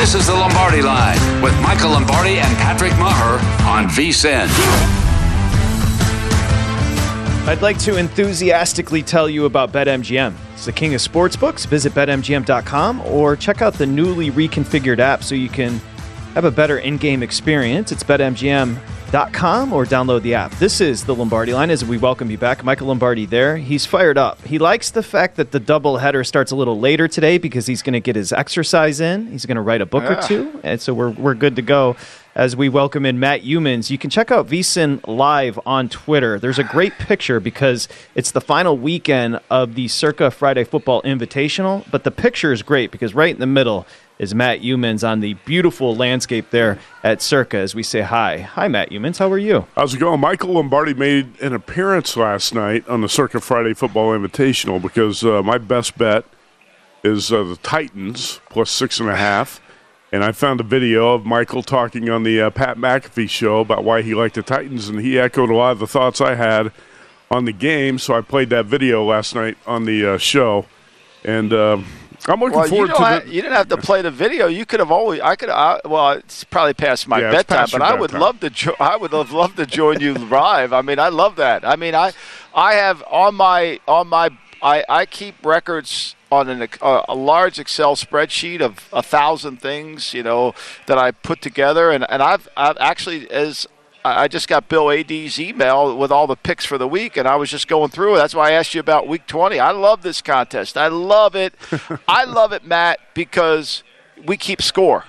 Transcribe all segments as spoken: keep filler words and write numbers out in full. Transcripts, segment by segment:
This is the Lombardi Line with Michael Lombardi and Patrick Maher on V S I N. I'd like to enthusiastically tell you about BetMGM. It's the king of sportsbooks. Visit Bet M G M dot com or check out the newly reconfigured app so you can have a better in-game experience. It's Bet M G M dot com or download the app. This is the Lombardi Line as we welcome you back. Michael Lombardi there. He's fired up. He likes the fact that the doubleheader starts a little later today because he's going to get his exercise in. He's going to write a book yeah. or two, and so we're we're good to go as we welcome in Matt Youmans. You can check out V S I N Live on Twitter. There's a great picture because it's the final weekend of the Circa Friday Football Invitational, but the picture is great because right in the middle is Matt Youmans on the beautiful landscape there at Circa as we say hi. Hi, Matt Youmans. How are you? How's it going? Michael Lombardi made an appearance last night on the Circa Friday Football Invitational because uh, my best bet is uh, the Titans plus six and a half. And I found a video of Michael talking on the uh, Pat McAfee show about why he liked the Titans, and he echoed a lot of the thoughts I had on the game. So I played that video last night on the uh, show, and uh, I'm looking well, forward you to have, the, You didn't have to play the video. You could have always. I could. I, well, it's probably past my yeah, bedtime, but I would bedtime. love to. Jo- I would have loved to join you live. I mean, I love that. I mean, I, I have on my on my. I, I keep records on an, uh, a large Excel spreadsheet of a thousand things, you know, that I put together, and, and I've I've actually as I just got Bill A D's email with all the picks for the week, and I was just going through it. That's why I asked you about Week twenty. I love this contest. I love it. I love it, Matt, because we keep score.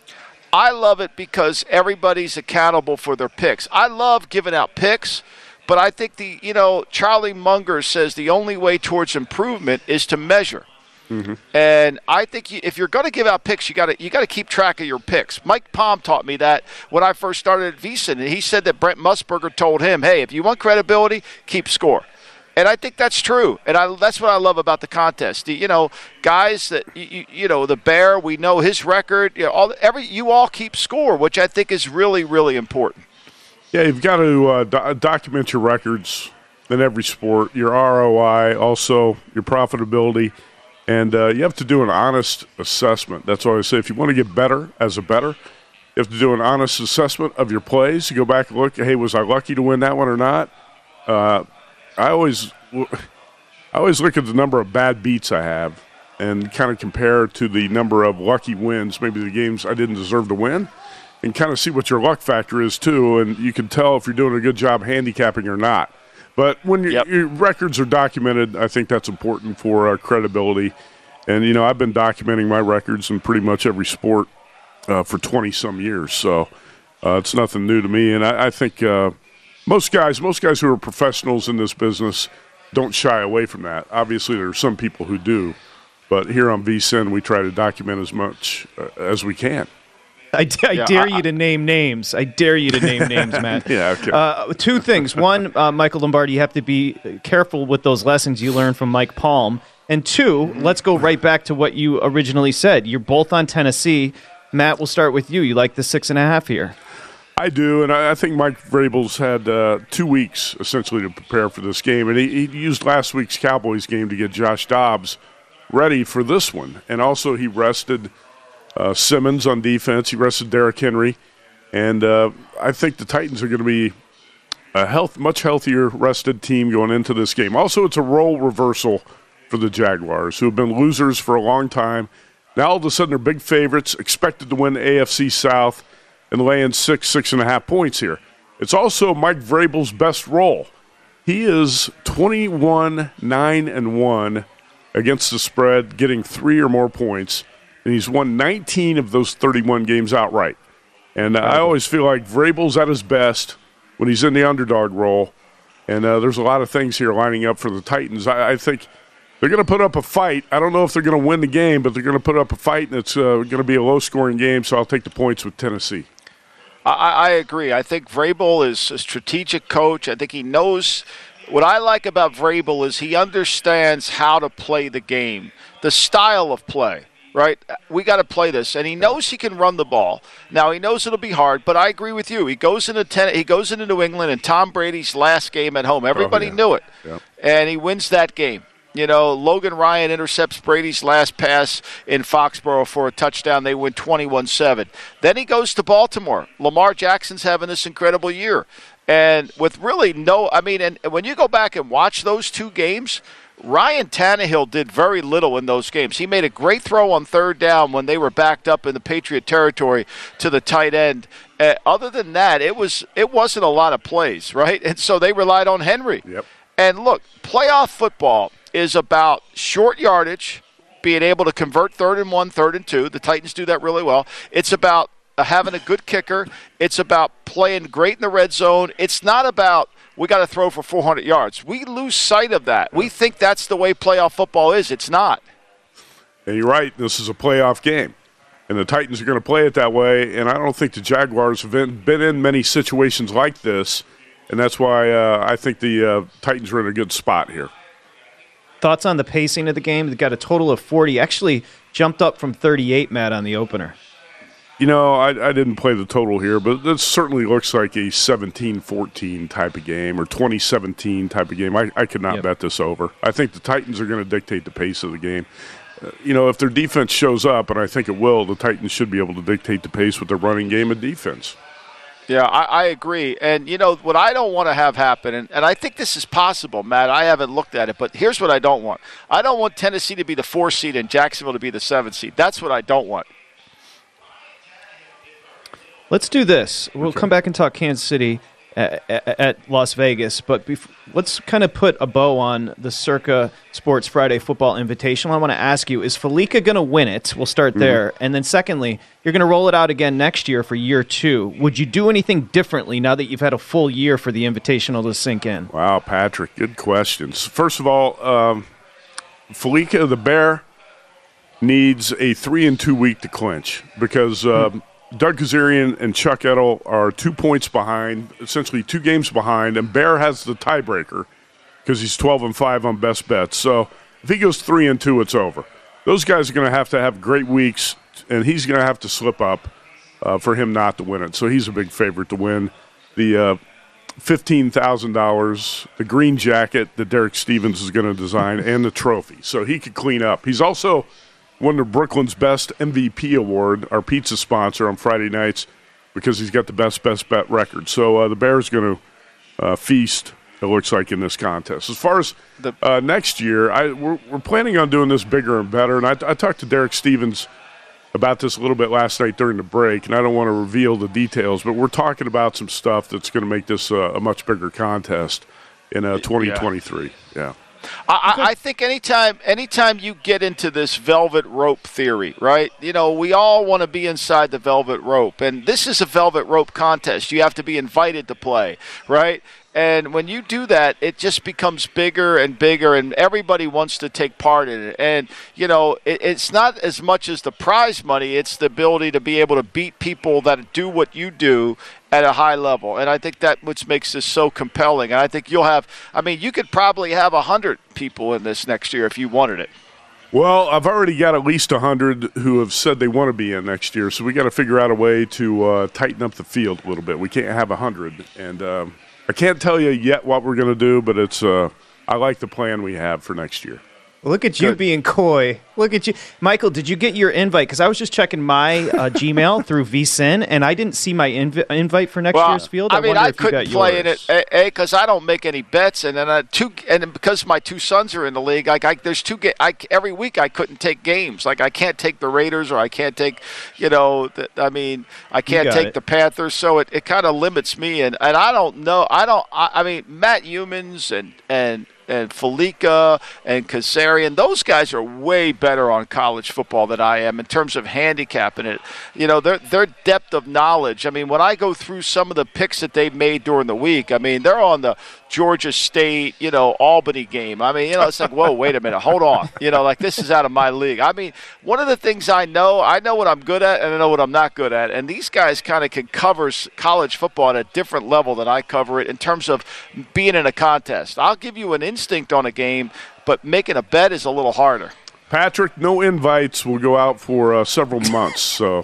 I love it because everybody's accountable for their picks. I love giving out picks. But I think the, you know, Charlie Munger says the only way towards improvement is to measure. Mm-hmm. And I think you, if you're going to give out picks, you got to you got to keep track of your picks. Mike Palm taught me that when I first started at V S I N, and he said that Brent Musburger told him, "Hey, if you want credibility, keep score." And I think that's true, and I, that's what I love about the contest. You know, guys that you, you know, the Bear, we know his record. You know, all every you all keep score, which I think is really, really important. Yeah, you've got to uh, do- document your records in every sport, your R O I, also your profitability, and uh, you have to do an honest assessment. That's why I say if you want to get better as a bettor, you have to do an honest assessment of your plays. You go back and look, hey, was I lucky to win that one or not? Uh, I always, I always look at the number of bad beats I have and kind of compare to the number of lucky wins, maybe the games I didn't deserve to win, and kind of see what your luck factor is, too, and you can tell if you're doing a good job handicapping or not. But when your, yep. your records are documented, I think that's important for uh, credibility. And, you know, I've been documenting my records in pretty much every sport uh, for twenty-some years, so uh, it's nothing new to me. And I, I think uh, most guys, most guys who are professionals in this business don't shy away from that. Obviously, there are some people who do, but here on V S I N, we try to document as much uh, as we can. I, d- I yeah, dare I, you to name names. I dare you to name names, Matt. yeah, okay. Uh, two things. One, uh, Michael Lombardi, you have to be careful with those lessons you learned from Mike Palm. And two, let's go right back to what you originally said. You're both on Tennessee. Matt, we'll start with you. You like the six and a half here. I do, and I, I think Mike Vrabel's had uh, two weeks, essentially, to prepare for this game. And he, he used last week's Cowboys game to get Josh Dobbs ready for this one. And also he rested – Uh, Simmons on defense. He rested Derrick Henry. And uh, I think the Titans are going to be a health, much healthier rested team going into this game. Also, it's a role reversal for the Jaguars, who have been losers for a long time. Now, all of a sudden, they're big favorites, expected to win the A F C South and lay in six, six and a half points here. It's also Mike Vrabel's best role. He is twenty-one, nine, and one against the spread, getting three or more points. And he's won nineteen of those thirty-one games outright. And uh, I always feel like Vrabel's at his best when he's in the underdog role. And uh, there's a lot of things here lining up for the Titans. I, I think they're going to put up a fight. I don't know if they're going to win the game, but they're going to put up a fight, and it's uh, going to be a low-scoring game, so I'll take the points with Tennessee. I, I agree. I think Vrabel is a strategic coach. I think he knows – what I like about Vrabel is he understands how to play the game, the style of play. Right, we got to play this, and he knows he can run the ball. Now he knows it'll be hard, but I agree with you. He goes into ten, he goes into New England, and Tom Brady's last game at home. Everybody oh, yeah. knew it, yep. and he wins that game. You know, Logan Ryan intercepts Brady's last pass in Foxborough for a touchdown. They win twenty-one seven. Then he goes to Baltimore. Lamar Jackson's having this incredible year. And with really no – I mean, and when you go back and watch those two games, Ryan Tannehill did very little in those games. He made a great throw on third down when they were backed up in the Patriot territory to the tight end. Uh, other than that, it, was, it wasn't a lot of plays, right? And so they relied on Henry. Yep. And look, playoff football is about short yardage, being able to convert third and one, third and two. The Titans do that really well. It's about having a good kicker. It's about playing great in the red zone. It's not about we got to throw for four hundred yards. We lose sight of that. We think that's the way playoff football is. It's not. And you're right. This is a playoff game. And the Titans are going to play it that way. And I don't think the Jaguars have been, been in many situations like this. And that's why uh, I think the uh, Titans are in a good spot here. Thoughts on the pacing of the game? They got a total of forty. Actually jumped up from thirty-eight, Matt, on the opener. You know, I, I didn't play the total here, but this certainly looks like a seventeen fourteen type of game or twenty seventeen type of game. I, I could not yep. bet this over. I think the Titans are going to dictate the pace of the game. Uh, you know, if their defense shows up, and I think it will, the Titans should be able to dictate the pace with their running game and defense. Yeah, I, I agree. And, you know, what I don't want to have happen, and, and I think this is possible, Matt. I haven't looked at it, but here's what I don't want. I don't want Tennessee to be the four seed and Jacksonville to be the seven seed. That's what I don't want. Let's do this. We'll okay. come back and talk Kansas City at, at, at Las Vegas, but bef- let's kind of put a bow on the Circa Sports Friday Football Invitational. I want to ask you, is Felica going to win it? We'll start there. Mm-hmm. And then secondly, you're going to roll it out again next year for year two. Would you do anything differently now that you've had a full year for the Invitational to sink in? Wow, Patrick, good questions. First of all, um, Felica, the Bear, needs a three and two week to clinch because um, mm-hmm. Doug Kazarian and Chuck Edel are two points behind, essentially two games behind, and Bear has the tiebreaker because he's twelve and five on best bets. So if he goes three and two, it's over. Those guys are going to have to have great weeks, and he's going to have to slip up uh, for him not to win it. So he's a big favorite to win the uh, fifteen thousand dollars, the green jacket that Derek Stevens is going to design, and the trophy. So he could clean up. He's also won of Brooklyn's Best M V P award, our pizza sponsor, on Friday nights because he's got the best best bet record. So uh, the Bears going to uh, feast, it looks like, in this contest. As far as the, uh, next year, I, we're, we're planning on doing this bigger and better. And I, I talked to Derek Stevens about this a little bit last night during the break, and I don't want to reveal the details, but we're talking about some stuff that's going to make this uh, a much bigger contest in uh, twenty twenty-three. Yeah. yeah. I, I think anytime anytime you get into this velvet rope theory, right, you know, we all want to be inside the velvet rope. And this is a velvet rope contest. You have to be invited to play, right? And when you do that, it just becomes bigger and bigger, and everybody wants to take part in it. And, you know, it, it's not as much as the prize money. It's the ability to be able to beat people that do what you do at a high level. And I think that what makes this so compelling. And I think you'll have – I mean, you could probably have one hundred people in this next year if you wanted it. Well, I've already got at least one hundred who have said they want to be in next year, so we got to figure out a way to uh, tighten up the field a little bit. We can't have one hundred. And um, – I can't tell you yet what we're going to do, but it's. Uh, I like the plan we have for next year. Look at you Good. being coy. Look at you. Michael, did you get your invite? Because I was just checking my uh, Gmail through V S I N, and I didn't see my inv- invite for next well, year's field. I, I mean, wonder I if couldn't you got play yours. in it, A, because I don't make any bets, and then I, two, and because my two sons are in the league, like I, there's two ga- I, every week I couldn't take games. Like I can't take the Raiders, or I can't take, you know, the, I mean, I can't take it. the Panthers, so it, it kind of limits me, and, and I don't know. I don't. I, I mean, Matt Humans and and. and Felica and Kazarian, those guys are way better on college football than I am in terms of handicapping it. You know, their their depth of knowledge. I mean, when I go through some of the picks that they've made during the week, I mean, they're on the Georgia State, you know, Albany game. I mean, you know, it's like, whoa, wait a minute, hold on. You know, like this is out of my league. I mean, one of the things I know, I know what I'm good at and I know what I'm not good at. And these guys kind of can cover college football at a different level than I cover it in terms of being in a contest. I'll give you an instinct on a game, but making a bet is a little harder. Patrick, no invites will go out for uh, several months, so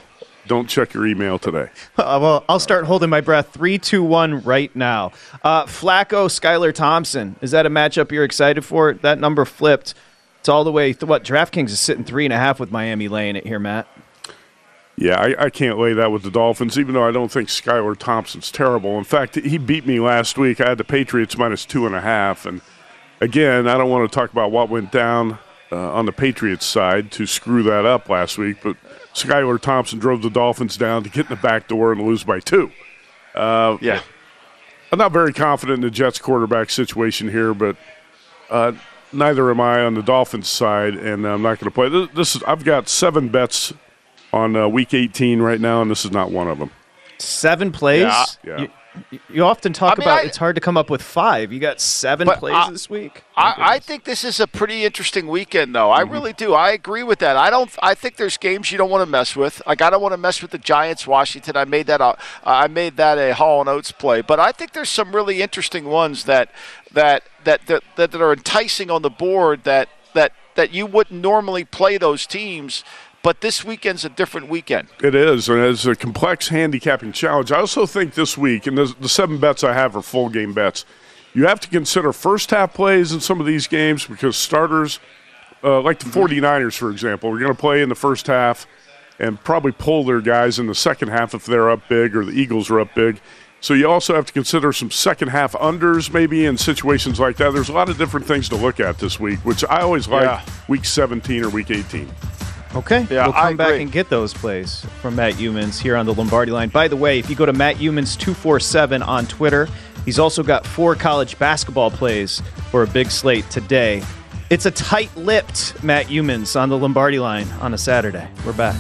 don't check your email today. Uh, well, I'll start holding my breath. Three, two, one, right now. Uh, Flacco, Skylar Thompson. Is that a matchup you're excited for? That number flipped. It's all the way. Th- what DraftKings is sitting three and a half with Miami laying it here, Matt. Yeah, I, I can't lay that with the Dolphins, even though I don't think Skylar Thompson's terrible. In fact, he beat me last week. I had the Patriots minus two and a half. And, again, I don't want to talk about what went down uh, on the Patriots side to screw that up last week, but Skylar Thompson drove the Dolphins down to get in the back door and lose by two. Uh, yeah. I'm not very confident in the Jets quarterback situation here, but uh, neither am I on the Dolphins side, and I'm not going to play. This, this is I've got seven bets on uh, week eighteen right now, and this is not one of them. Seven plays? Yeah. yeah. You, you often talk I mean, about I, it's hard to come up with five. You got seven plays I, this week? I, I think this is a pretty interesting weekend, though. Mm-hmm. I really do. I agree with that. I don't. I think there's games you don't want to mess with. Like I don't want to mess with the Giants, Washington. I made that. A, I made that a Hall and Oates play. But I think there's some really interesting ones that that that that, that, that are enticing on the board. That that that you wouldn't normally play those teams. But this weekend's a different weekend. It is, and it's a complex handicapping challenge. I also think this week, and the, the seven bets I have are full game bets, you have to consider first half plays in some of these games because starters, uh, like the 49ers, for example, are going to play in the first half and probably pull their guys in the second half if they're up big, or the Eagles are up big. So you also have to consider some second half unders maybe in situations like that. There's a lot of different things to look at this week, which I always like yeah. week seventeen or week eighteen. Okay, yeah, we'll come I back agree. and get those plays from Matt Youmans here on the Lombardi Line. By the way, if you go to Matt Youmans two four seven on Twitter, he's also got four college basketball plays for a big slate today. It's a tight-lipped Matt Youmans on the Lombardi Line on a Saturday. We're back.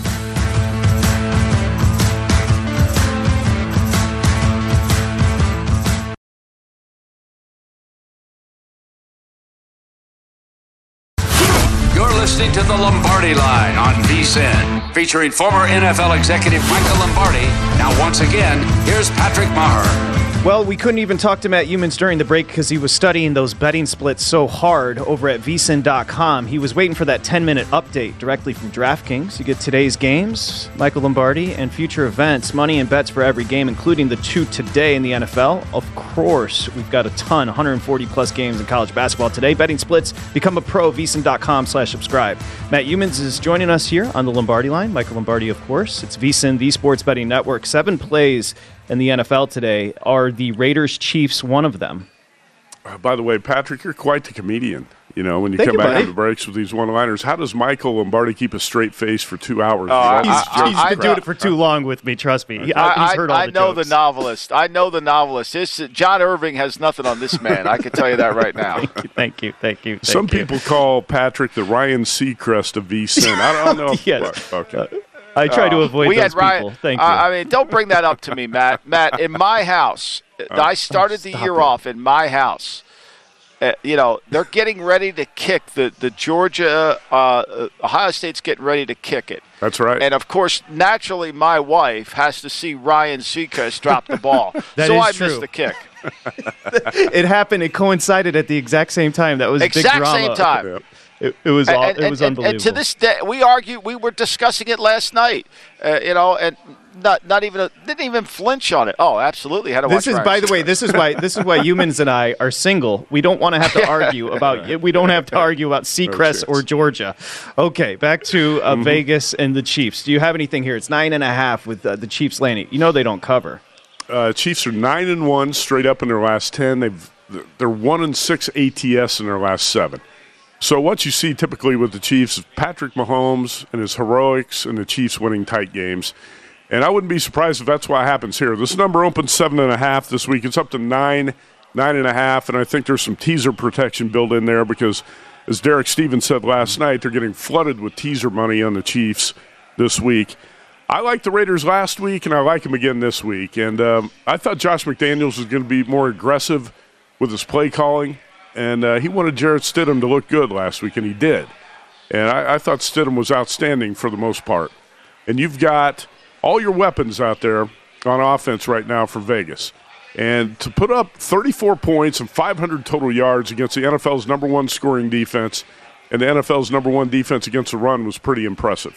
Listening to the Lombardi Line on V S I N, featuring former N F L executive Michael Lombardi. Now, once again, here's Patrick Maher. Well, we couldn't even talk to Matt Youmans during the break because he was studying those betting splits so hard over at V S I N dot com. He was waiting for that ten-minute update directly from DraftKings. You get today's games, Michael Lombardi, and future events, money and bets for every game, including the two today in the N F L. Of course, we've got a ton, one hundred forty plus games in college basketball today. Betting splits, become a pro, V S I N dot com slash subscribe. Matt Youmans is joining us here on the Lombardi Line. Michael Lombardi, of course. It's V S I N, the Sports Betting Network. Seven plays in the N F L today. Are the Raiders-Chiefs one of them? Uh, by the way, Patrick, you're quite the comedian. You know, when you Thank come you, back buddy. on the breaks with these one-liners, how does Michael Lombardi keep a straight face for two hours? Oh, I- He's, I- he's I- been doing it for too long with me, trust me. He- I, he's heard all I, I the know jokes. the novelist. I know the novelist. This, John Irving has nothing on this man. I can tell you that right now. Thank you, thank you, thank Some you. people call Patrick the Ryan Seacrest of V S I N. I don't know. If, Yes. Okay. I try to avoid we those had Ryan, people. Thank you. Uh, I mean, don't bring that up to me, Matt. Matt, in my house, I started the stop year it. off in my house. Uh, you know, they're getting ready to kick the the Georgia uh, Ohio State's getting ready to kick it. That's right. And of course, naturally, my wife has to see Ryan Seacrest drop the ball, That so is I true. missed the kick. It happened. It coincided at the exact same time. That was big Exact drama. same time. Yeah. It, it was. All, And, it was and, and, unbelievable. and to this day, we argue. We were discussing it last night. Uh, you know, and not not even a, didn't even flinch on it. Oh, absolutely. Had to This watch is, Ryan by the way, Seacrest. this is why this is why Youmans and I are single. We don't want to have to argue about. We don't have to argue about Seacrest or Georgia. Okay, back to uh, Mm-hmm. Vegas and the Chiefs. Do you have anything here? It's nine and a half with uh, the Chiefs laying it. You know they don't cover. Uh, Chiefs are nine and one straight up in their last ten. They've they're one and six A T S in their last seven. So what you see typically with the Chiefs is Patrick Mahomes and his heroics and the Chiefs winning tight games. And I wouldn't be surprised if that's what happens here. This number opened seven and a half this week. It's up to nine, nine and a half, and I think there's some teaser protection built in there because, as Derek Stevens said last night, they're getting flooded with teaser money on the Chiefs this week. I liked the Raiders last week, and I like them again this week. And um, I thought Josh McDaniels was going to be more aggressive with his play calling, and uh, he wanted Jarrett Stidham to look good last week, and he did. And I, I thought Stidham was outstanding for the most part. And you've got all your weapons out there on offense right now for Vegas. And to put up thirty-four points and five hundred total yards against the N F L's number one scoring defense and the N F L's number one defense against the run was pretty impressive.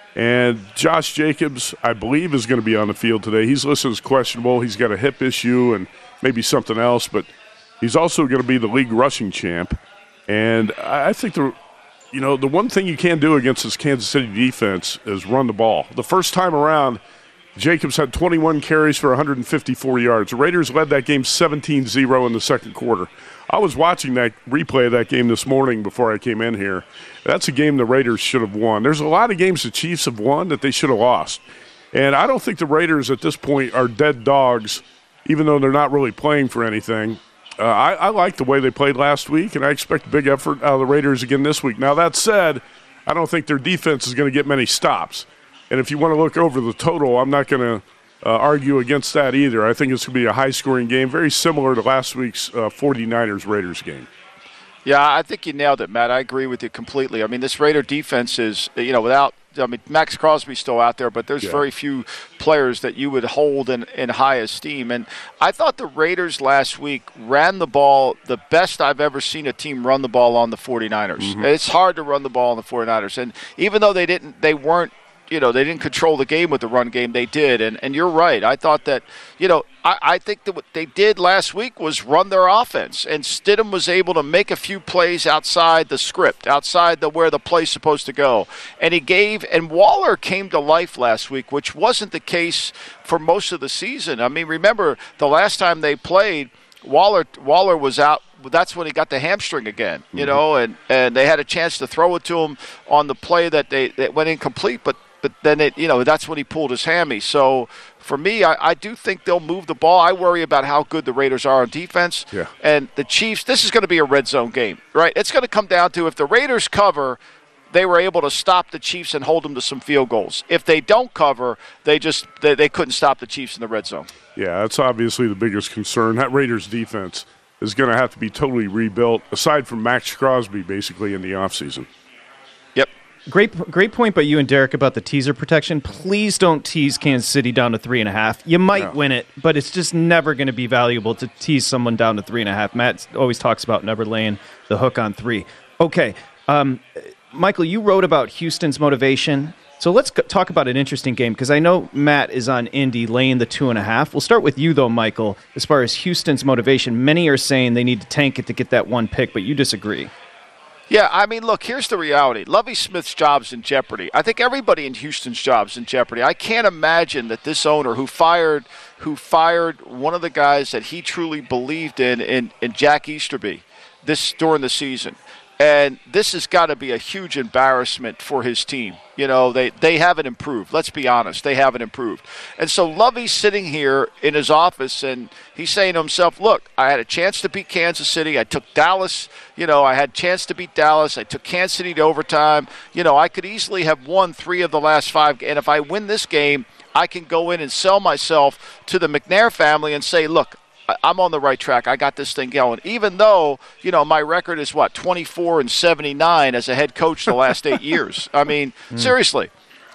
And Josh Jacobs, I believe, is going to be on the field today. He's listed as questionable. He's got a hip issue and maybe something else, but he's also going to be the league rushing champ. And I think the, you know, the one thing you can do against this Kansas City defense is run the ball. The first time around, Jacobs had twenty-one carries for one hundred fifty-four yards. The Raiders led that game seventeen zero in the second quarter. I was watching that replay of that game this morning before I came in here. That's a game the Raiders should have won. There's a lot of games the Chiefs have won that they should have lost. And I don't think the Raiders at this point are dead dogs, even though they're not really playing for anything. Uh, I, I like the way they played last week, and I expect a big effort out of the Raiders again this week. Now, that said, I don't think their defense is going to get many stops. And if you want to look over the total, I'm not going to uh, argue against that either. I think it's going to be a high-scoring game, very similar to last week's uh, 49ers-Raiders game. Yeah, I think you nailed it, Matt. I agree with you completely. I mean, this Raider defense is, you know, without – I mean, Max Crosby's still out there, but there's yeah. very few players that you would hold in, in high esteem. And I thought the Raiders last week ran the ball the best I've ever seen a team run the ball on the 49ers. Mm-hmm. It's hard to run the ball on the 49ers. And even though they didn't – they weren't – you know, they didn't control the game with the run game. They did. And, and you're right. I thought that, you know, I, I think that what they did last week was run their offense. And Stidham was able to make a few plays outside the script, outside the where the play's supposed to go. And he gave – and Waller came to life last week, which wasn't the case for most of the season. I mean, remember the last time they played, Waller Waller was out. That's when he got the hamstring again, you mm-hmm. know, and, and they had a chance to throw it to him on the play that they that went incomplete, but But then, it, you know, that's when he pulled his hammy. So, for me, I, I do think they'll move the ball. I worry about how good the Raiders are on defense. Yeah. And the Chiefs, this is going to be a red zone game, right? It's going to come down to if the Raiders cover, they were able to stop the Chiefs and hold them to some field goals. If they don't cover, they just they, they couldn't stop the Chiefs in the red zone. Yeah, that's obviously the biggest concern. That Raiders defense is going to have to be totally rebuilt, aside from Max Crosby, basically, in the offseason. Yep. Great, great point by you and Derek about the teaser protection. Please don't tease Kansas City down to three and a half. You might no. win it, but it's just never going to be valuable to tease someone down to three and a half. Matt always talks about never laying the hook on three. Okay, um, Michael, you wrote about Houston's motivation. So let's talk about an interesting game, because I know Matt is on Indy laying the two and a half. We'll start with you, though, Michael. As far as Houston's motivation, many are saying they need to tank it to get that one pick, but you disagree. Yeah, I mean, look, here's the reality. Lovie Smith's job's in jeopardy. I think everybody in Houston's job's in jeopardy. I can't imagine that this owner who fired who fired one of the guys that he truly believed in, in, in Jack Easterby, this during the season. And this has got to be a huge embarrassment for his team. You know, they, they haven't improved. Let's be honest. They haven't improved. And so Lovey's sitting here in his office, and he's saying to himself, look, I had a chance to beat Kansas City. I took Dallas. You know, I had a chance to beat Dallas. I took Kansas City to overtime. You know, I could easily have won three of the last five. And if I win this game, I can go in and sell myself to the McNair family and say, look, I'm on the right track. I got this thing going. Even though, you know, my record is, what, twenty-four and seventy-nine as a head coach the last eight years. I mean, mm. seriously.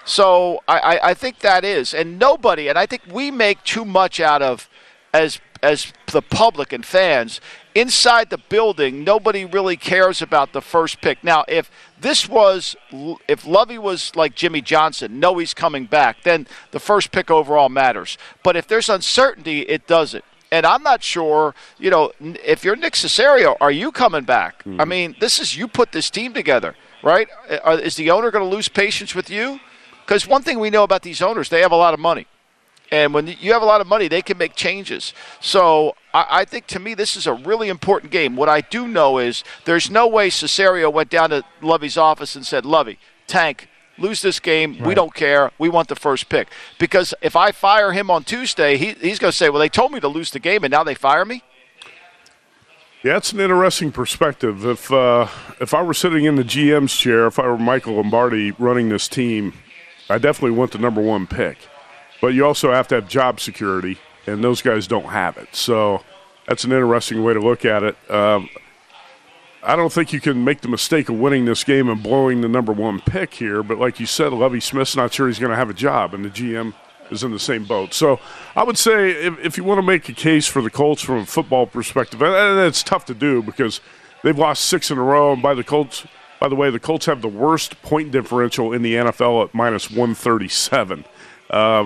So I, I think that is. And nobody, and I think we make too much out of, as as the public and fans, inside the building, nobody really cares about the first pick. Now, if this was, if Lovey was like Jimmy Johnson, know he's coming back, then the first pick overall matters. But if there's uncertainty, it doesn't. And I'm not sure, you know, if you're Nick Caserio, are you coming back? Mm-hmm. I mean, this is, you put this team together, right? Is the owner going to lose patience with you? Because one thing we know about these owners, they have a lot of money. And when you have a lot of money, they can make changes. So I, I think, to me, this is a really important game. What I do know is there's no way Caserio went down to Lovey's office and said, Lovey, tank, lose this game. Right. We don't care. We want the first pick. Because if I fire him on Tuesday, he, he's going to say, well, they told me to lose the game, and now they fire me? Yeah, it's an interesting perspective. If uh, if I were sitting in the G M's chair, if I were Michael Lombardi running this team, I definitely want the number one pick. But you also have to have job security, and those guys don't have it. So that's an interesting way to look at it. Um, I don't think you can make the mistake of winning this game and blowing the number one pick here. But like you said, Lovie Smith's not sure he's going to have a job, and the G M is in the same boat. So I would say if, if you want to make a case for the Colts from a football perspective, and it's tough to do because they've lost six in a row, and by the Colts' By the way, the Colts have the worst point differential in the N F L at minus one thirty-seven. Uh,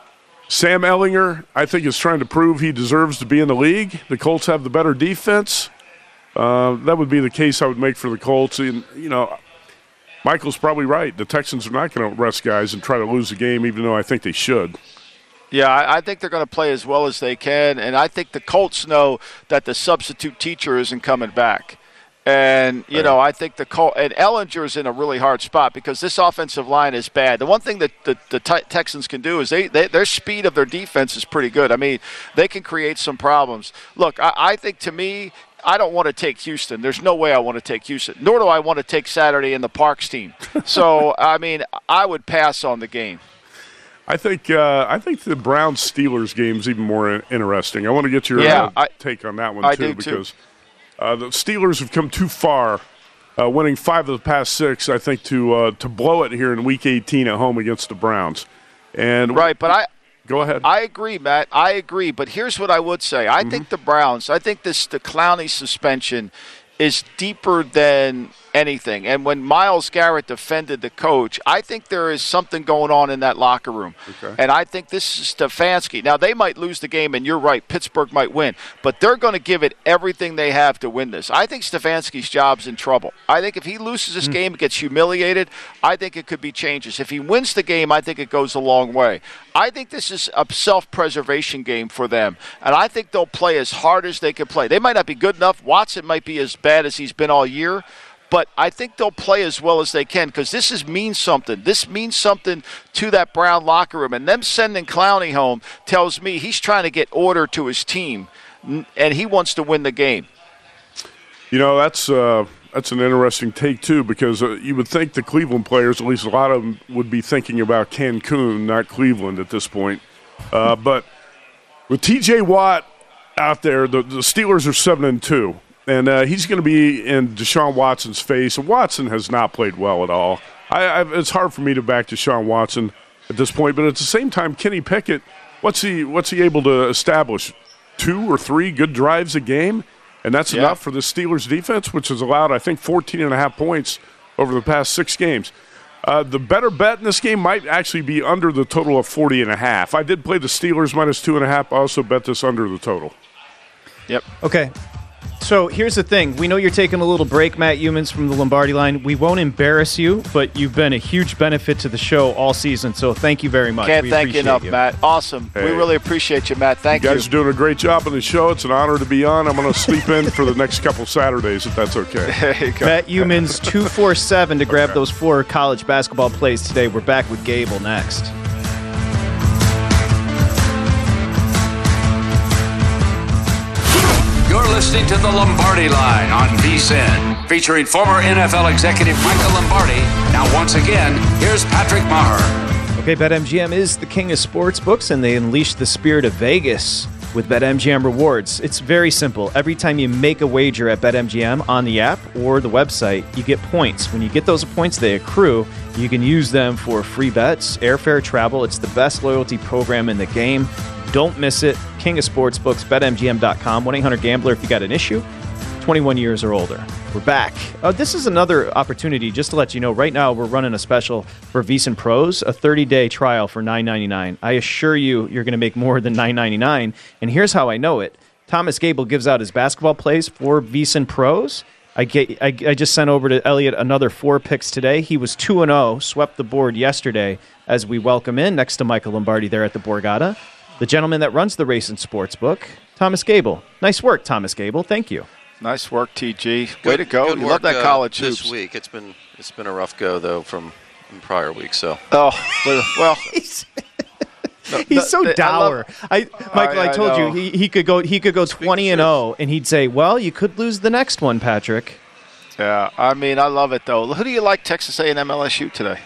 Sam Ehlinger, I think, is trying to prove he deserves to be in the league. The Colts have the better defense. Uh, that would be the case I would make for the Colts. And, you know, Michael's probably right. The Texans are not going to rest guys and try to lose the game, even though I think they should. Yeah, I, I think they're going to play as well as they can, and I think the Colts know that the substitute teacher isn't coming back. And, you know, I think the Col- – and Ehlinger's in a really hard spot because this offensive line is bad. The one thing that the, the t- Texans can do is they, they their speed of their defense is pretty good. I mean, they can create some problems. Look, I, I think to me – I don't want to take Houston. There's no way I want to take Houston, nor do I want to take Saturday in the Parks team. So, I mean, I would pass on the game. I think uh, I think the Browns-Steelers game is even more in- interesting. I want to get your yeah, uh, I, take on that one, I too, do because too. Uh, the Steelers have come too far, uh, winning five of the past six, I think, to uh, to blow it here in Week eighteen at home against the Browns. And Right, but I – Go ahead. I agree, Matt. I agree. But here's what I would say. I mm-hmm. think the Browns, I think this the Clowney suspension is deeper than anything. And when Myles Garrett defended the coach, I think there is something going on in that locker room. Okay. And I think this is Stefanski. Now, they might lose the game, and you're right, Pittsburgh might win. But they're going to give it everything they have to win this. I think Stefanski's job's in trouble. I think if he loses this mm. game, gets humiliated, I think it could be changes. If he wins the game, I think it goes a long way. I think this is a self-preservation game for them. And I think they'll play as hard as they can play. They might not be good enough. Watson might be as bad as he's been all year. But I think they'll play as well as they can because this is means something. This means something to that Brown locker room. And them sending Clowney home tells me he's trying to get order to his team, and he wants to win the game. You know, that's uh, that's an interesting take, too, because uh, you would think the Cleveland players, at least a lot of them, would be thinking about Cancun, not Cleveland at this point. Uh, but with T J Watt out there, the, the Steelers are seven and two. And uh, he's going to be in Deshaun Watson's face. And Watson has not played well at all. I, I, it's hard for me to back Deshaun Watson at this point. But at the same time, Kenny Pickett, what's he what's he able to establish? Two or three good drives a game? And that's yeah. enough for the Steelers' defense, which has allowed, I think, fourteen and a half points over the past six games. Uh, the better bet in this game might actually be under the total of forty and a half. I did play the Steelers minus two and a half. I also bet this under the total. Yep. Okay. So here's the thing. We know you're taking a little break, Matt Youmans from the Lombardi Line. We won't embarrass you, but you've been a huge benefit to the show all season, so thank you very much. Can't we thank you enough, you. Matt. Awesome. Hey. We really appreciate you, Matt. Thank you. you guys are doing a great job on the show. It's an honor to be on. I'm going to sleep in for the next couple Saturdays, if that's okay. There you go. Matt Youmans, two four seven to grab those four college basketball plays today. We're back with Gable next. Listening to the Lombardi Line on V S I N, featuring former N F L executive Michael Lombardi. Now, once again, here's Patrick Maher. Okay, BetMGM is the king of sportsbooks, and they unleash the spirit of Vegas with BetMGM Rewards. It's very simple. Every time you make a wager at BetMGM on the app or the website, you get points. When you get those points, they accrue. You can use them for free bets, airfare, travel. It's the best loyalty program in the game. Don't miss it. King of Sportsbooks, Bet M G M dot com, one eight hundred gambler if you got an issue, twenty-one years or older. We're back. Uh, this is another opportunity, just to let you know, right now we're running a special for VSiN Pros, a thirty-day trial for nine ninety-nine. I assure you, you're going to make more than nine ninety-nine, and here's how I know it. Thomas Gable gives out his basketball plays for VSiN Pros. I, get, I, I just sent over to Elliot another four picks today. He was two and oh, swept the board yesterday as we welcome in, next to Michael Lombardi there at the Borgata, the gentleman that runs the Race and Sportsbook, Thomas Gable. Nice work, Thomas Gable. Thank you. Nice work, T G. Way Good, to go. Good you work, love that uh, college this hoops. week. It's been it's been a rough go though from prior weeks. So oh well. he's no, he's so no, dour. I, love, I Michael, I, I told I you he, he could go he could go twenty and oh, and he'd say, "Well, you could lose the next one, Patrick." Yeah, I mean, I love it though. Who do you like, Texas A and M L S U today?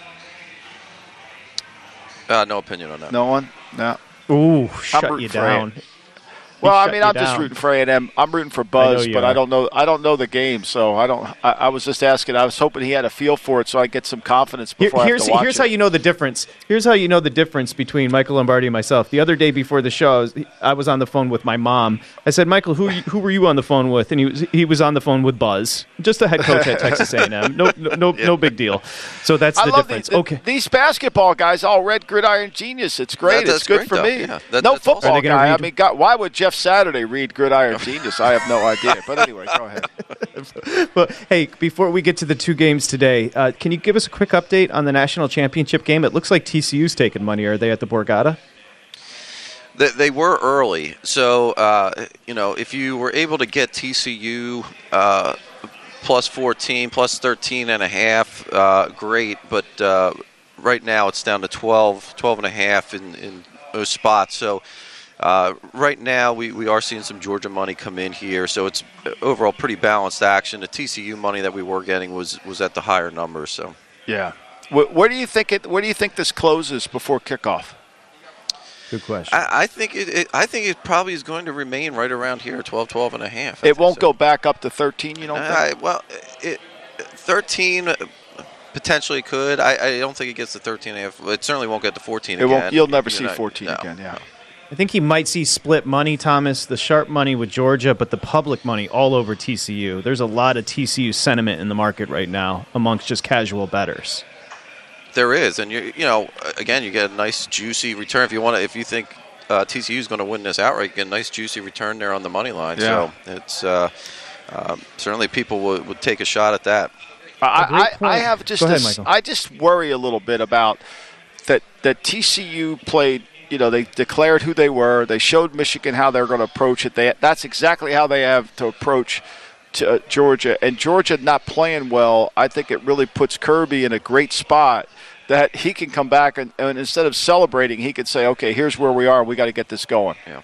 Uh, no opinion on that. No one. No. Ooh, shut I'm you for down. Well, I shut mean, you I'm just down. rooting for A and M. I'm rooting for Buzz, you but are. I don't know. I don't know the game, so I don't. I, I was just asking. I was hoping he had a feel for it, so I get some confidence Here- before here's I have to watch here's it. how you know the difference. Here's how you know the difference between Michael Lombardi and myself. The other day before the show, I was, I was on the phone with my mom. I said, "Michael, who who were you on the phone with?" And he was he was on the phone with Buzz, just the head coach at Texas A and M. No no no, no big deal. So that's I the love difference. these, okay. these basketball guys all read Gridiron Genius. It's great. That- that's it's good great, for though. me. Yeah, that- no that's awesome. football Are they gonna guy. I read- mean, God, why would Jeff Saturday read Gridiron Genius? I have no idea. But anyway, go ahead. Well, hey, before we get to the two games today, uh, can you give us a quick update on the national championship game? It looks like T C U's taking money. Are they at the Borgata? They, they were early, so uh, you know if you were able to get T C U uh, plus fourteen, plus thirteen and a half, uh, great. But uh, right now it's down to twelve, twelve and a half in, in those spots. So uh, right now we, we are seeing some Georgia money come in here. So it's overall pretty balanced action. The T C U money that we were getting was was at the higher number. So Yeah. Where, where do you think it? Where do you think this closes before kickoff? Good question. I, I think it, it I think it probably is going to remain right around here, twelve, twelve and a half. I It think won't so. go back up to thirteen. You don't think? I, well, it, thirteen uh, potentially could. I, I don't think it gets to thirteen and a half. It certainly won't get to fourteen It again. won't. You'll never You see know, fourteen no. again. Yeah. I think he might see split money, Thomas, the sharp money with Georgia, but the public money all over T C U. There's a lot of T C U sentiment in the market right now amongst just casual bettors. There is, and you you know again you get a nice juicy return if you want to. If you think uh, T C U is going to win this outright, you get a nice juicy return there on the money line. Yeah. So it's uh, um, certainly people would, would take a shot at that. I, great I, point. I have just Go ahead, this- Michael. I just worry a little bit about that that T C U played. You know, they declared who they were. They showed Michigan how they're going to approach it. They that's exactly how they have to approach to uh, Georgia. And Georgia not playing well, I think it really puts Kirby in a great spot that he can come back and, and instead of celebrating, he could say, "Okay, here's where we are. We got to get this going." Yeah.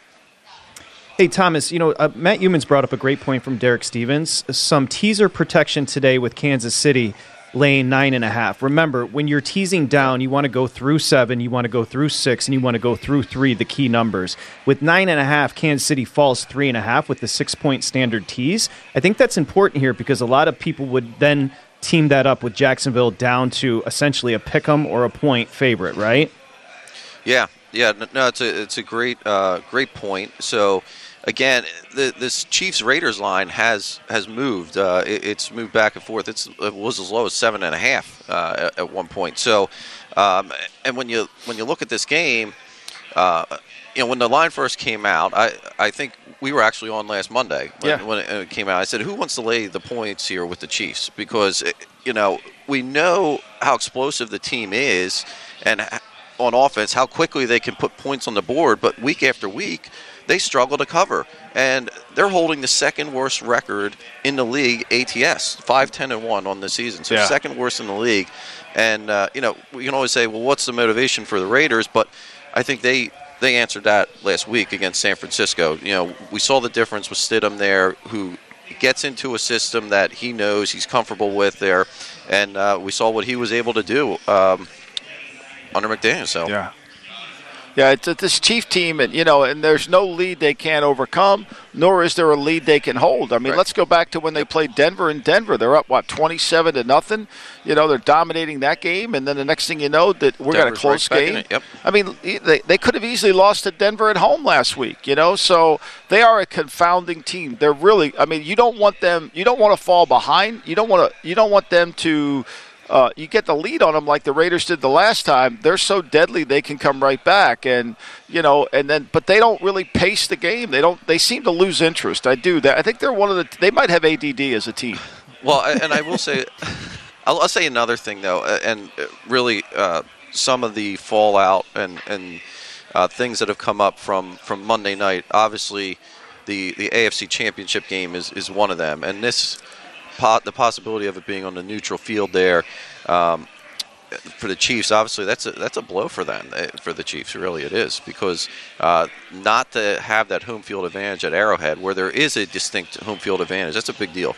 Hey, Thomas, you know, uh, Matt Humans brought up a great point from Derek Stevens. Some teaser protection today with Kansas City laying nine and a half. Remember, when you're teasing down, you want to go through seven, you want to go through six, and you want to go through three, the key numbers. With nine and a half, Kansas City falls three and a half with the six-point standard tease. I think that's important here because a lot of people would then team that up with Jacksonville down to essentially a pick 'em or a point favorite, right? Yeah, yeah, no, no it's a it's a great uh, great point. So again, the, this Chiefs Raiders line has has moved. Uh, it, it's moved back and forth. It's, it was as low as seven and a half uh, at, at one point. So, um, and when you when you look at this game, uh, you know, when the line first came out, I I think we were actually on last Monday when, Yeah. when it came out. I said, who wants to lay the points here with the Chiefs? Because you know we know how explosive the team is, and on offense, how quickly they can put points on the board. But week after week, they struggle to cover. And they're holding the second worst record in the league, A T S, five ten and one on the season. So Yeah. second worst in the league. And, uh, you know, we can always say, well, what's the motivation for the Raiders? But I think they, they answered that last week against San Francisco. You know, we saw the difference with Stidham there, who gets into a system that he knows he's comfortable with there. And uh, we saw what he was able to do um, under McDaniel. So Yeah. Yeah, it's, it's this Chief team, and you know, and there's no lead they can't overcome, nor is there a lead they can hold. I mean, Right. let's go back to when they played Denver in Denver. They're up what twenty-seven to nothing. You know, they're dominating that game, and then the next thing you know, that we're got a Denver's close right back in game. it, yep. I mean, they they could have easily lost to Denver at home last week. You know, so they are a confounding team. They're really. I mean, you don't want them. You don't want to fall behind. You don't want to. You don't want them to. Uh, you get the lead on them like the Raiders did the last time. They're so deadly they can come right back, and you know, and then but they don't really pace the game. They don't. They seem to lose interest. I do that. I think they're one of the. They might have A D D as a team. Well, and I will say, I'll, I'll say another thing though, and really uh, some of the fallout and and uh, things that have come up from, from Monday night. Obviously, the, the A F C Championship game is, is one of them, and this pot, the possibility of it being on the neutral field there. Um, for the Chiefs, obviously, that's a, that's a blow for them, for the Chiefs, really it is, because uh, not to have that home field advantage at Arrowhead, where there is a distinct home field advantage, that's a big deal.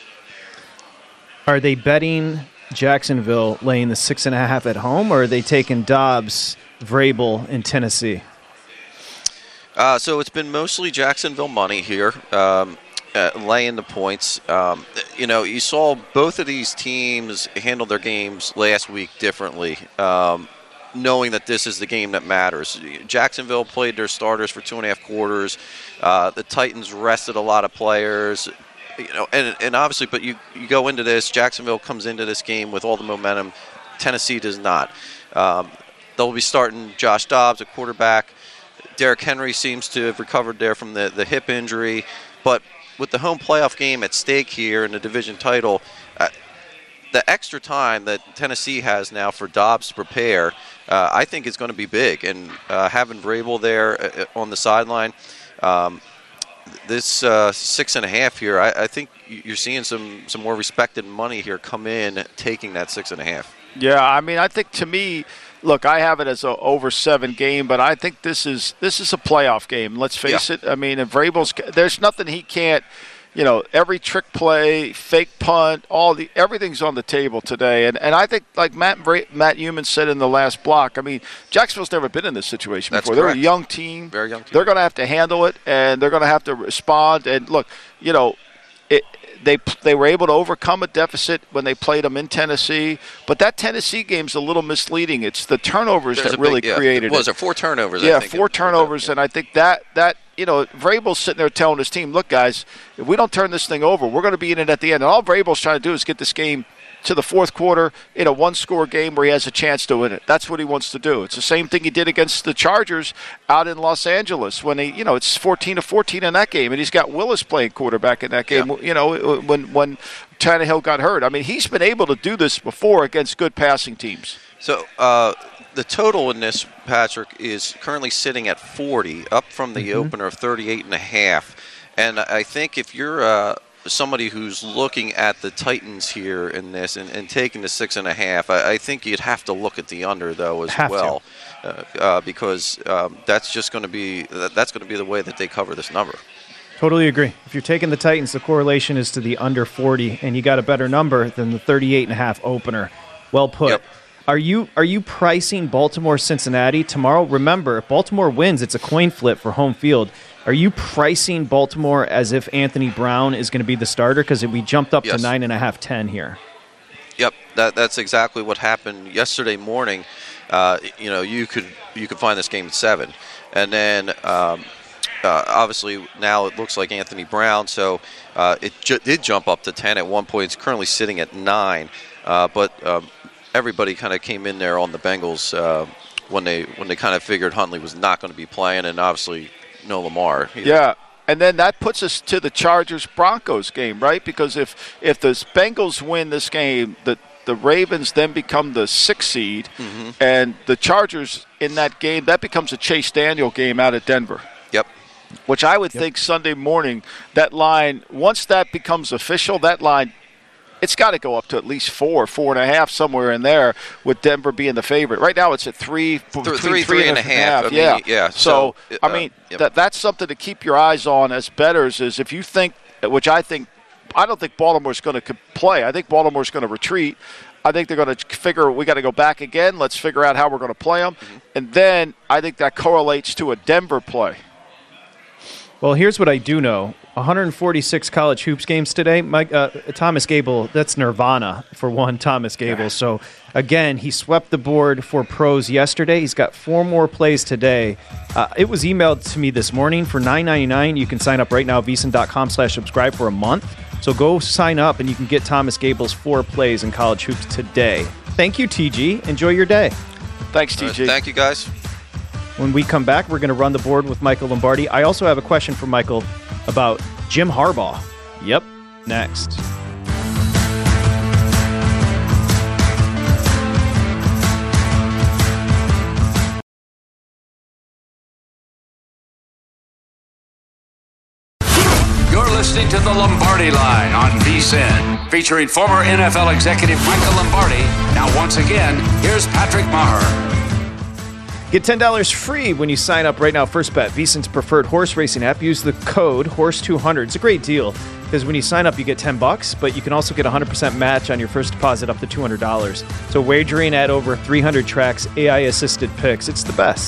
Are they betting Jacksonville laying the six and a half at home, or are they taking Dobbs, Vrabel in Tennessee? Uh, so it's been mostly Jacksonville money here, um, uh, laying the points. Um, you know, you saw both of these teams handle their games last week differently, um, knowing that this is the game that matters. Jacksonville played their starters for two and a half quarters. Uh, the Titans rested a lot of players. You know, and and obviously, but you, you go into this, Jacksonville comes into this game with all the momentum. Tennessee does not. Um, they'll be starting Josh Dobbs at quarterback. Derrick Henry seems to have recovered there from the, the hip injury. But with the home playoff game at stake here in the division title, uh, the extra time that Tennessee has now for Dobbs to prepare, uh, I think is going to be big. And uh, having Vrabel there on the sideline, um, this uh, six and a half here, I, I think you're seeing some, some more respected money here come in taking that six and a half. Yeah, I mean, I think to me, look, I have it as a over seven game, but I think this is this is a playoff game. Let's face yeah. it. I mean, if Vrabel's, there's nothing he can't. You know, every trick play, fake punt, all the everything's on the table today. And and I think, like Matt Matt Human said in the last block, I mean, Jacksonville's never been in this situation That's before. Correct. They're a young team. Very young team. They're going to have to handle it, and they're going to have to respond. And look, you know, it. They they were able to overcome a deficit when they played them in Tennessee, but that Tennessee game's a little misleading. It's the turnovers There's that really big, yeah, created was it. Was it four turnovers? Yeah, I think, four in, turnovers, yeah. and I think that that you know Vrabel's sitting there telling his team, "Look, guys, if we don't turn this thing over, we're going to be in it at the end." And all Vrabel's trying to do is get this game to the fourth quarter in a one-score game where he has a chance to win it. That's what he wants to do. It's the same thing he did against the Chargers out in Los Angeles when he, you know, it's fourteen to fourteen in that game, and he's got Willis playing quarterback in that game. Yeah. You know, when when Tannehill got hurt. I mean, he's been able to do this before against good passing teams. So uh, the total in this, Patrick, is currently sitting at forty, up from the mm-hmm. opener of thirty-eight and a half. And I think if you're uh, somebody who's looking at the Titans here in this and, and taking the six and a half, I, I think you'd have to look at the under though as have well, uh, uh, because um, that's just going to be that's going to be the way that they cover this number. Totally agree. If you're taking the Titans, the correlation is to the under forty, and you got a better number than the thirty-eight and a half opener. Well put. Yep. Are you are you pricing Baltimore-Cincinnati tomorrow? Remember, if Baltimore wins, it's a coin flip for home field. Are you pricing Baltimore as if Anthony Brown is going to be the starter? Because we jumped up yes. to nine and a half, ten here. Yep, that that's exactly what happened yesterday morning. Uh, you know, you could you could find this game at seven, and then. Um, Uh, obviously, now it looks like Anthony Brown, so uh, it ju- did jump up to ten at one point. It's currently sitting at nine, uh, but um, everybody kind of came in there on the Bengals uh, when they when they kind of figured Huntley was not going to be playing, and obviously no Lamar either. Yeah, and then that puts us to the Chargers-Broncos game, right? Because if if the Bengals win this game, the the Ravens then become the sixth seed, mm-hmm. and the Chargers in that game, that becomes a Chase Daniel game out at Denver. Yep. Which I would yep. think Sunday morning, that line, once that becomes official, that line, it's got to go up to at least four, four and a half, somewhere in there, with Denver being the favorite. Right now it's at three, Th- between three, three, three and a half. I mean, yeah. yeah. So, so I uh, mean, yep. that that's something to keep your eyes on as bettors is if you think, which I think, I don't think Baltimore's going to play. I think Baltimore's going to retreat. I think they're going to figure we got to go back again. Let's figure out how we're going to play them. Mm-hmm. And then I think that correlates to a Denver play. Well, here's what I do know. one hundred forty-six college hoops games today. Mike, uh, Thomas Gable, that's Nirvana for one, Thomas Gable. Yeah. So, again, he swept the board for pros yesterday. He's got four more plays today. Uh, it was emailed to me this morning for nine ninety-nine. You can sign up right now, vsin.com slash subscribe for a month. So go sign up, and you can get Thomas Gable's four plays in college hoops today. Thank you, T G. Enjoy your day. Thanks, T G. Uh, thank you, guys. When we come back, we're going to run the board with Michael Lombardi. I also have a question for Michael about Jim Harbaugh. Yep, next. You're listening to the Lombardi Line on VSiN, featuring former N F L executive Michael Lombardi. Now, once again, here's Patrick Maher. Get ten dollars free when you sign up right now. First Bet, VSiN's preferred horse racing app. Use the code horse two hundred. It's a great deal because when you sign up, you get ten bucks, but you can also get a one hundred percent match on your first deposit up to two hundred dollars. So wagering at over three hundred tracks, A I-assisted picks. It's the best.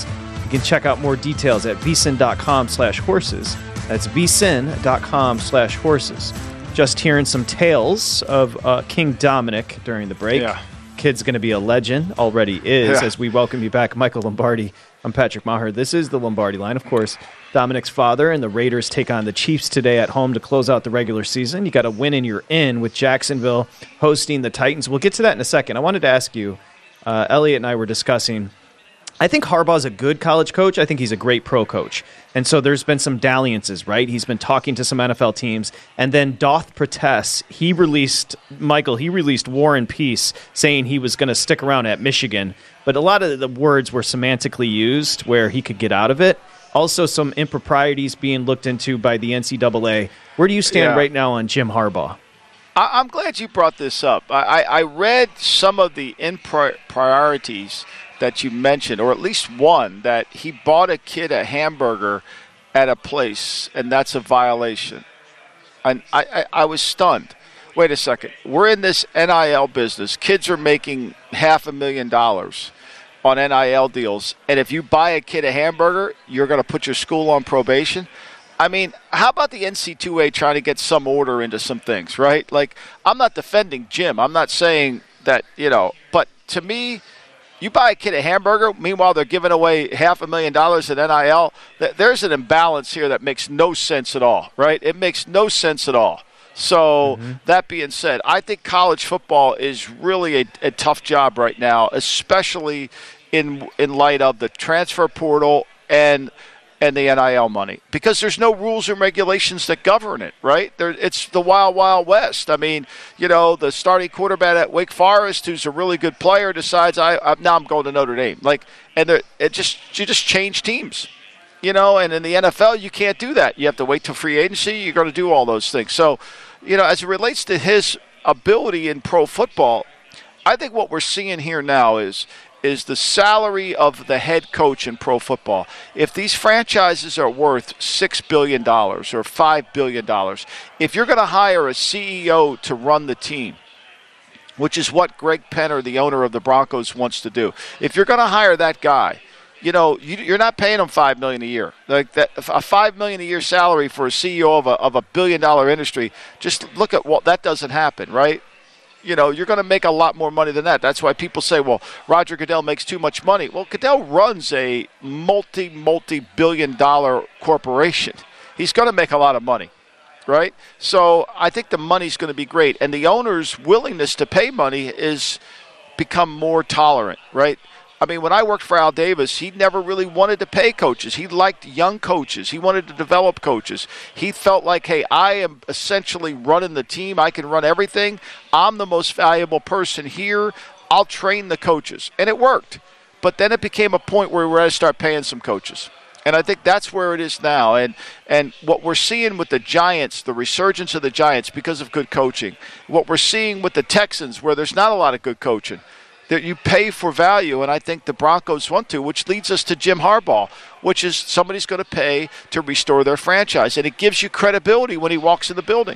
can check out more details at vsin.com slash horses. That's vsin.com slash horses. Just hearing some tales of uh, King Dominic during the break. Yeah. Kid's going to be a legend, already is, Yeah. as we welcome you back, Michael Lombardi. I'm Patrick Maher. This is the Lombardi Line. Of course, Dominic's father and the Raiders take on the Chiefs today at home to close out the regular season. You got to win and you're in with Jacksonville hosting the Titans. We'll get to that in a second. I wanted to ask you, uh, Elliot and I were discussing, I think Harbaugh's a good college coach. I think he's a great pro coach. And so there's been some dalliances, right? He's been talking to some N F L teams. And then Doth Protest, he released, Michael, he released War and Peace, saying he was going to stick around at Michigan. But a lot of the words were semantically used where he could get out of it. Also, some improprieties being looked into by the N C double A. Where do you stand Yeah. right now on Jim Harbaugh? I, I'm glad you brought this up. I, I, I read some of the in pri- priorities that you mentioned, or at least one, that he bought a kid a hamburger at a place, and that's a violation. And I, I, I was stunned. Wait a second. We're in this N I L business. Kids are making half a million dollars on N I L deals, and if you buy a kid a hamburger, you're going to put your school on probation? I mean, how about the N C double A trying to get some order into some things, right? Like, I'm not defending Jim. I'm not saying that, you know, but to me, you buy a kid a hamburger, meanwhile they're giving away half a million dollars in N I L. There's an imbalance here that makes no sense at all, right? It makes no sense at all. So mm-hmm. that being said, I think college football is really a, a tough job right now, especially in in light of the transfer portal and and the N I L money, because there's no rules and regulations that govern it, right? There, it's the wild, wild west. I mean, you know, the starting quarterback at Wake Forest, who's a really good player, decides, I, I now I'm going to Notre Dame. Like, and it just you just change teams, you know. And in the N F L, you can't do that. You have to wait till free agency. You're going to do all those things. So, you know, as it relates to his ability in pro football, I think what we're seeing here now is. is the salary of the head coach in pro football. If these franchises are worth six billion dollars or five billion dollars, if you're going to hire a C E O to run the team, which is what Greg Penner, the owner of the Broncos, wants to do, if you're going to hire that guy, you know, you, you're not paying him five million dollars a year. Like that, a five million dollars a year salary for a C E O of a, of a billion-dollar industry, just look at what, that doesn't happen, right? You know, you're going to make a lot more money than that. That's why people say, well, Roger Goodell makes too much money. Well, Goodell runs a multi, multi-billion dollar corporation. He's going to make a lot of money, right? So I think the money's going to be great. And the owner's willingness to pay money is become more tolerant, right? I mean, when I worked for Al Davis, he never really wanted to pay coaches. He liked young coaches. He wanted to develop coaches. He felt like, hey, I am essentially running the team. I can run everything. I'm the most valuable person here. I'll train the coaches. And it worked. But then it became a point where we were going to start paying some coaches. And I think that's where it is now. And and what we're seeing with the Giants, the resurgence of the Giants because of good coaching, what we're seeing with the Texans where there's not a lot of good coaching, that you pay for value, and I think the Broncos want to, which leads us to Jim Harbaugh, which is somebody's going to pay to restore their franchise, and it gives you credibility when he walks in the building.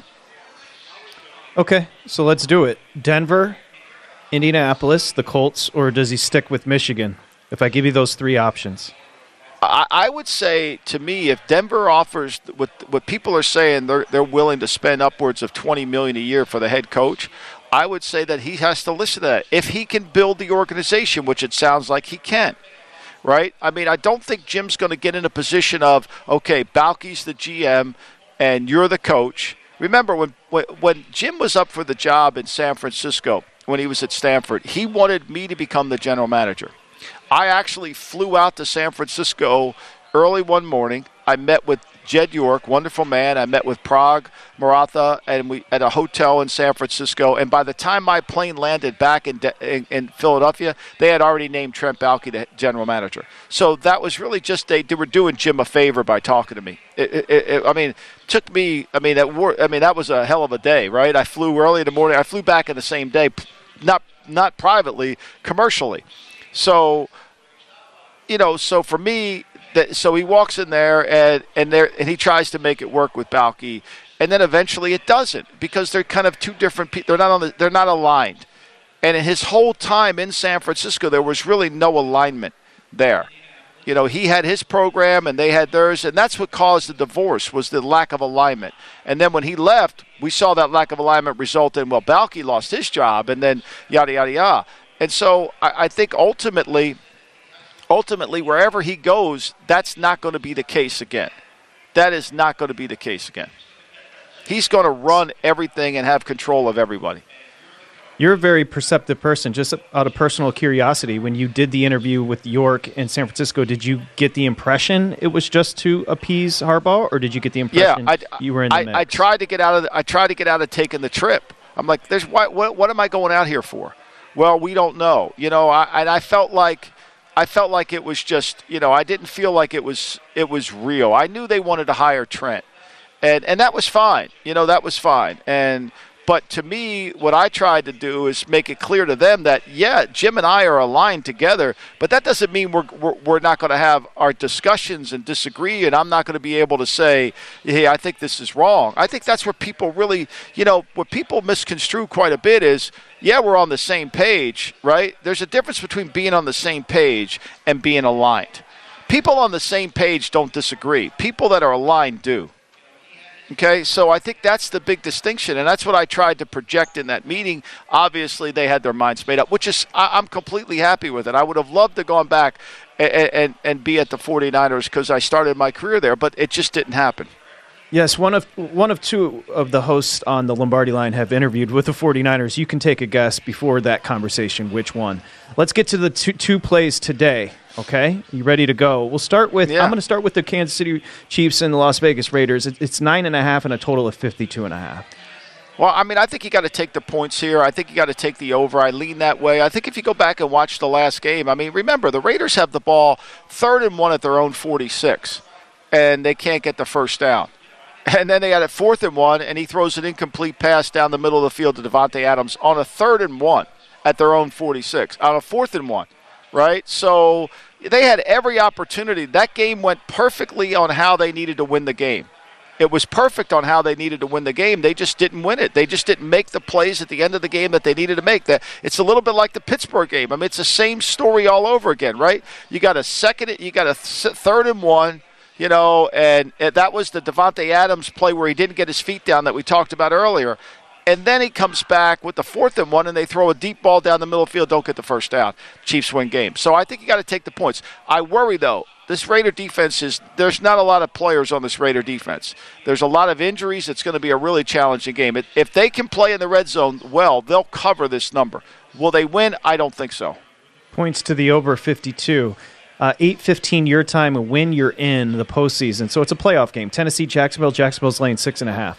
Okay, so let's do it. Denver, Indianapolis, the Colts, or does he stick with Michigan? If I give you those three options. I, I would say, to me, if Denver offers what what people are saying, they're they're willing to spend upwards of twenty million dollars a year for the head coach, I would say that he has to listen to that. If he can build the organization, which it sounds like he can, right? I mean, I don't think Jim's going to get in a position of, okay, Balky's the G M and you're the coach. Remember, when, when when Jim was up for the job in San Francisco, when he was at Stanford, he wanted me to become the general manager. I actually flew out to San Francisco early one morning. I met with Jed York, wonderful man. I met with Prague Maratha, and we at a hotel in San Francisco. And by the time my plane landed back in, in, in Philadelphia, they had already named Trent Baalke the general manager. So that was really just they, they were doing Jim a favor by talking to me. It, it, it, I mean, took me. I mean, that wor- I mean that was a hell of a day, right? I flew early in the morning. I flew back in the same day, not not privately, commercially. So, you know, so for me. That, so he walks in there and and there and he tries to make it work with Baalke, and then eventually it doesn't because they're kind of two different people. They're not on the, they're not aligned, and in his whole time in San Francisco, there was really no alignment there. You know, he had his program and they had theirs, and that's what caused the divorce was the lack of alignment. And then when he left, we saw that lack of alignment result in, well, Balke lost his job and then yada, yada, yada. And so I, I think ultimately, ultimately, wherever he goes, that's not going to be the case again. That is not going to be the case again. He's going to run everything and have control of everybody. You're a very perceptive person. Just out of personal curiosity, when you did the interview with York in San Francisco, did you get the impression it was just to appease Harbaugh, or did you get the impression yeah, I, you were in the I, mix? I tried to get out of. The, I tried to get out of taking the trip. I'm like, "There's what? What, what am I going out here for?" Well, we don't know. You know, I, and I felt like, I felt like it was just. You know, I didn't feel like it was. It was real. I knew they wanted to hire Trent, and and that was fine. You know, that was fine. And. But to me, what I tried to do is make it clear to them that, yeah, Jim and I are aligned together, but that doesn't mean we're we're, we're not going to have our discussions and disagree, and I'm not going to be able to say, hey, I think this is wrong. I think that's where people really, you know, what people misconstrue quite a bit is, yeah, we're on the same page, right? There's a difference between being on the same page and being aligned. People on the same page don't disagree. People that are aligned do. Okay, so I think that's the big distinction, and that's what I tried to project in that meeting. Obviously, they had their minds made up, which is I, I'm completely happy with it. I would have loved to have gone back and, and, and be at the 49ers because I started my career there, but it just didn't happen. Yes, one of one of two of the hosts on the Lombardi Line have interviewed with the 49ers. You can take a guess before that conversation which one. Let's get to the two, two plays today, okay? You ready to go? We'll start with, yeah. I'm going to start with the Kansas City Chiefs and the Las Vegas Raiders. It, it's nine and a half and a total of fifty-two and a half. Well, I mean, I think you got to take the points here. I think you got to take the over. I lean that way. I think if you go back and watch the last game, I mean, remember, the Raiders have the ball third and one at their own forty-six, and they can't get the first down. And then they had it fourth and one, and he throws an incomplete pass down the middle of the field to Devontae Adams on a third and one at their own forty-six, on a fourth and one, right? So they had every opportunity. That game went perfectly on how they needed to win the game. It was perfect on how they needed to win the game. They just didn't win it. They just didn't make the plays at the end of the game that they needed to make. That it's a little bit like the Pittsburgh game. I mean, it's the same story all over again, right? You got a second, you got a th- third and one. You know, and, and that was the Devontae Adams play where he didn't get his feet down that we talked about earlier. And then he comes back with the fourth and one, and they throw a deep ball down the middle of the field, don't get the first down. Chiefs win game. So I think you got to take the points. I worry, though, this Raider defense is – there's not a lot of players on this Raider defense. There's a lot of injuries. It's going to be a really challenging game. If they can play in the red zone well, they'll cover this number. Will they win? I don't think so. Points to the over fifty-two. Uh, eight fifteen your time, a win, you're in the postseason. So it's a playoff game. Tennessee, Jacksonville. Jacksonville's laying six and a half.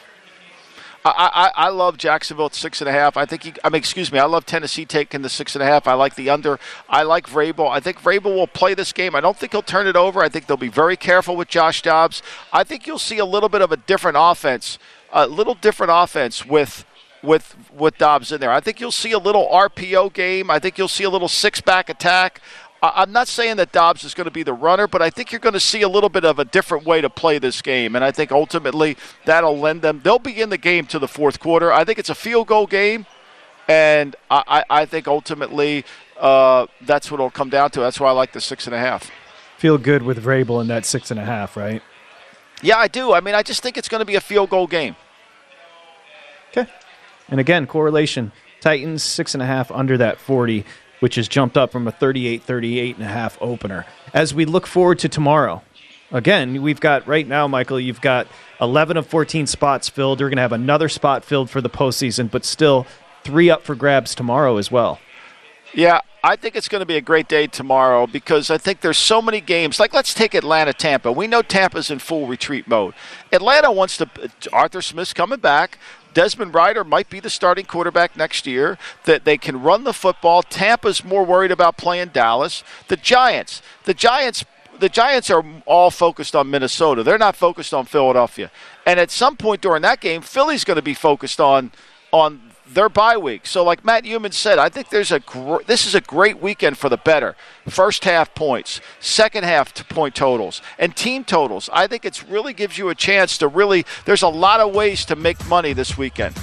I, I, I love Jacksonville at six and a half. I think. You, I mean, excuse me. I love Tennessee taking the six and a half. I like the under. I like Vrabel. I think Vrabel will play this game. I don't think he'll turn it over. I think they'll be very careful with Josh Dobbs. I think you'll see a little bit of a different offense, a little different offense with. with with Dobbs in there. I think you'll see a little R P O game. I think you'll see a little six-back attack. I'm not saying that Dobbs is going to be the runner, but I think you're going to see a little bit of a different way to play this game, and I think ultimately that'll lend them. They'll be in the game to the fourth quarter. I think it's a field goal game, and I, I think ultimately uh, that's what it'll come down to. That's why I like the six and a half. Feel good with Vrabel in that six and a half, right? Yeah, I do. I mean, I just think it's going to be a field goal game. Okay. And again, correlation, Titans six and a half under that forty, which has jumped up from a thirty-eight thirty-eight and a half opener. As we look forward to tomorrow, again, we've got right now, Michael, you've got eleven of fourteen spots filled. You're going to have another spot filled for the postseason, but still three up for grabs tomorrow as well. Yeah, I think it's going to be a great day tomorrow because I think there's so many games. Like, let's take Atlanta-Tampa. We know Tampa's in full retreat mode. Atlanta wants to – Arthur Smith's coming back. Desmond Ridder might be the starting quarterback next year, that they can run the football. Tampa's more worried about playing Dallas. The Giants, the Giants, the Giants are all focused on Minnesota. They're not focused on Philadelphia. And at some point during that game, Philly's going to be focused on on their bye week. So like Matt Human said, I think there's a gr- this is a great weekend for the better. First half points, second half to point totals, and team totals. I think it really gives you a chance to really – there's a lot of ways to make money this weekend.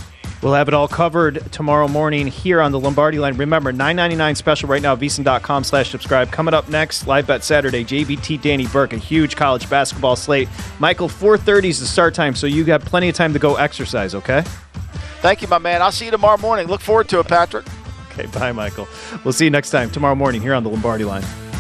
We'll have it all covered tomorrow morning here on the Lombardi Line. Remember, nine ninety-nine special right now, VSiN.com slash subscribe. Coming up next, Live Bet Saturday, J V T Danny Burke, a huge college basketball slate. Michael, four thirty is the start time, so you got plenty of time to go exercise, okay? Thank you, my man. I'll see you tomorrow morning. Look forward to it, Patrick. Okay, bye, Michael. We'll see you next time tomorrow morning here on the Lombardi Line.